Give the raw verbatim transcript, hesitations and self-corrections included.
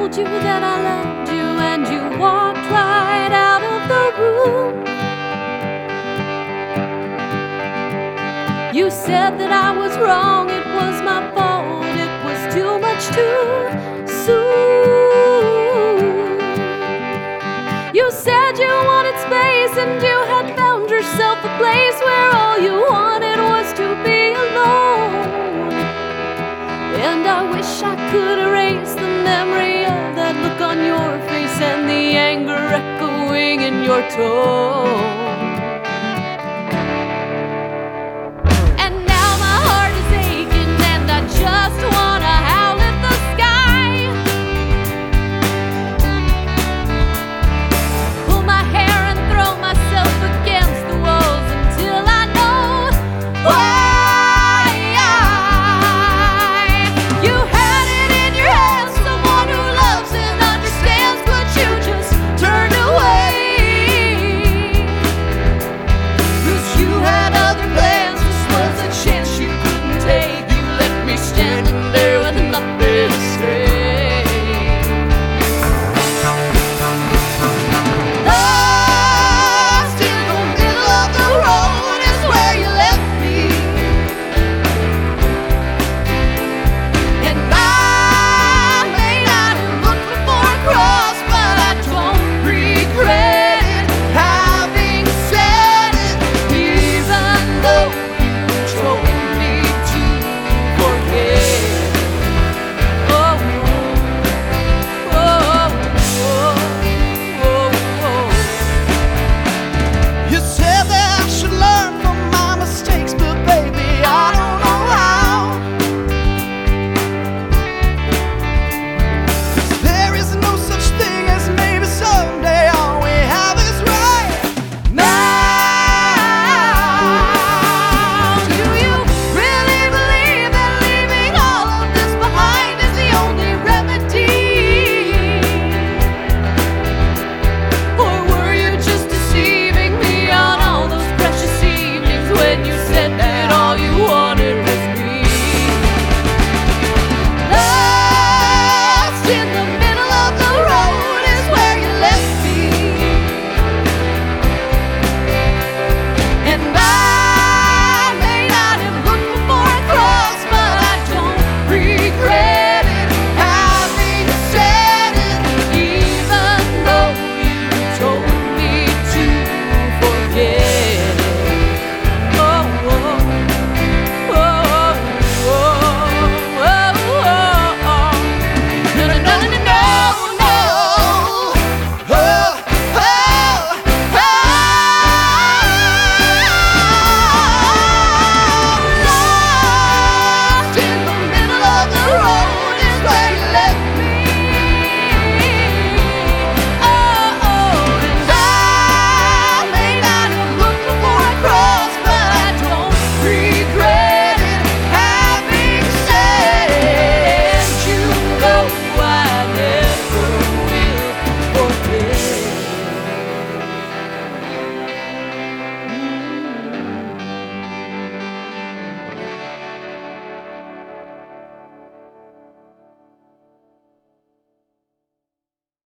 told you that I loved you, and you walked right out of the room. You said that I was wrong, it was my fault, it was too much too soon. You said you wanted space, and you had found yourself a place where all you wanted was to be alone. And I wish I could erase the memory of that look on your face and the anger echoing in your tone.